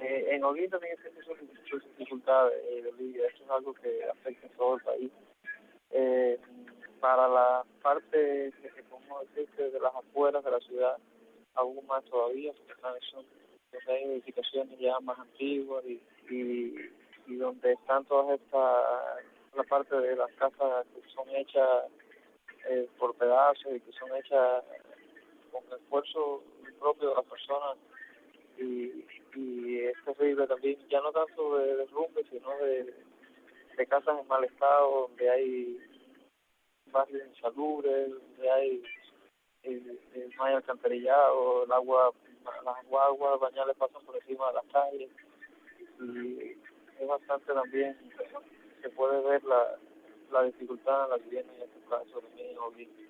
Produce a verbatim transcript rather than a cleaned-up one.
Eh, en Holguín también existen sus, sus dificultades, eh, Olivia. Esto es algo que afecta a todo el país. Eh, para la parte, como decirte, de las afueras de la ciudad, aún más todavía, porque son donde hay edificaciones ya más antiguas y, y, y donde están todas estas, la parte de las casas que son hechas eh, por pedazos y que son hechas con esfuerzo propio de las personas, y, y es terrible también, ya no tanto de derrumbe, sino de, de casas en mal estado, donde hay barrios insalubres, donde hay eh, eh, no hay alcantarillado, el agua, las guaguas, bañales pasan por encima de las calles, y es bastante también, se puede ver la, la dificultad en la vivienda en este caso también en Holguín.